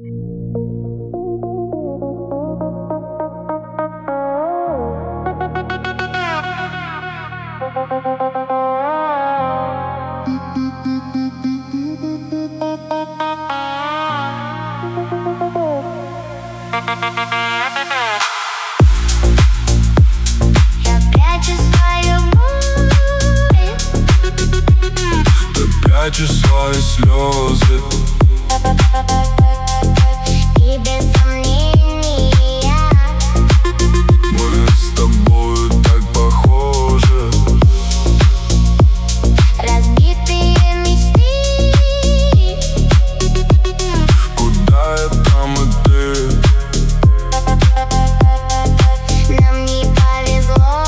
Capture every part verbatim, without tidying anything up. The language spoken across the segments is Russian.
Прячешь свои слезы и без сомнения мы с тобою так похожи. разбитые мечты. Куда я, там и ты. Нам не повезло,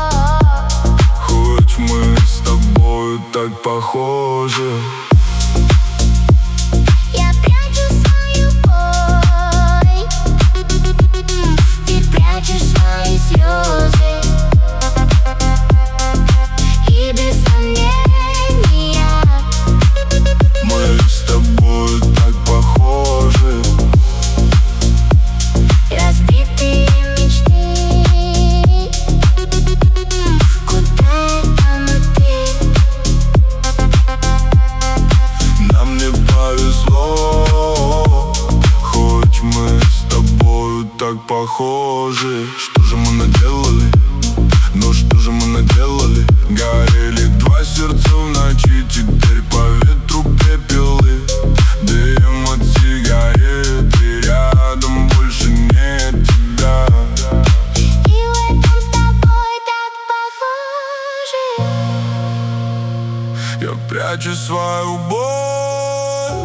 Хоть мы с тобою так похожи. я прячу свою боль, ты прячешь свои слезы, и без сомнения Мы с тобою так похожи. разбитые мечты. Куда я, там и ты. Нам не повезло, хоть мы с тобою так похожи. Что же мы наделали? Ну что же мы наделали? Горели два сердца в ночи, теперь по ветру пепелы. Дым от сигарет, и рядом больше нет тебя. И в этом с тобой так похожи. Я прячу свою боль,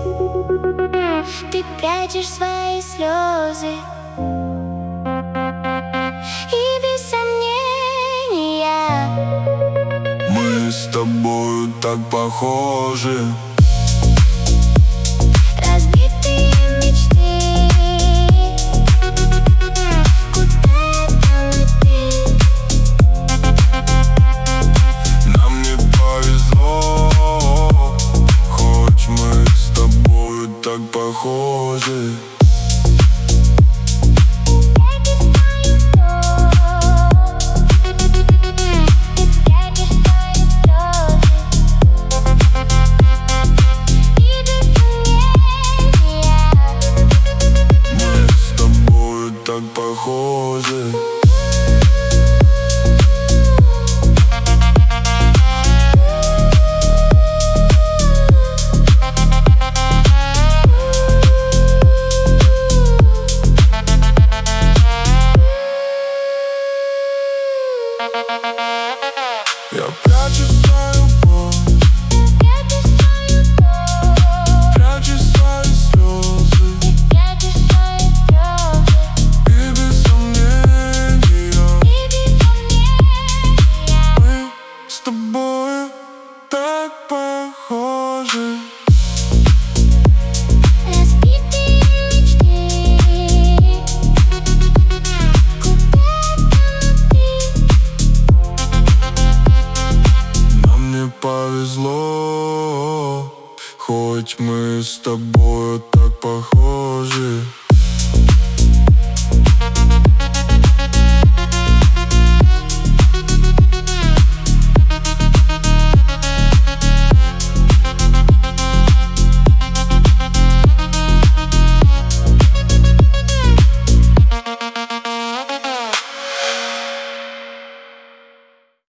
Ты прячешь свои слезы, и без сомнения мы с тобою так похожи. разбитые мечты. Куда я, там и ты. Нам не повезло, хоть мы с тобою так похожи. Мы с тобою так похожи. Я прячу свою боль, прячу свои слезы, и без сомнения мы с тобою так похожи. разбитые мечты. Куда там ты. Нам не повезло, хоть мы с тобой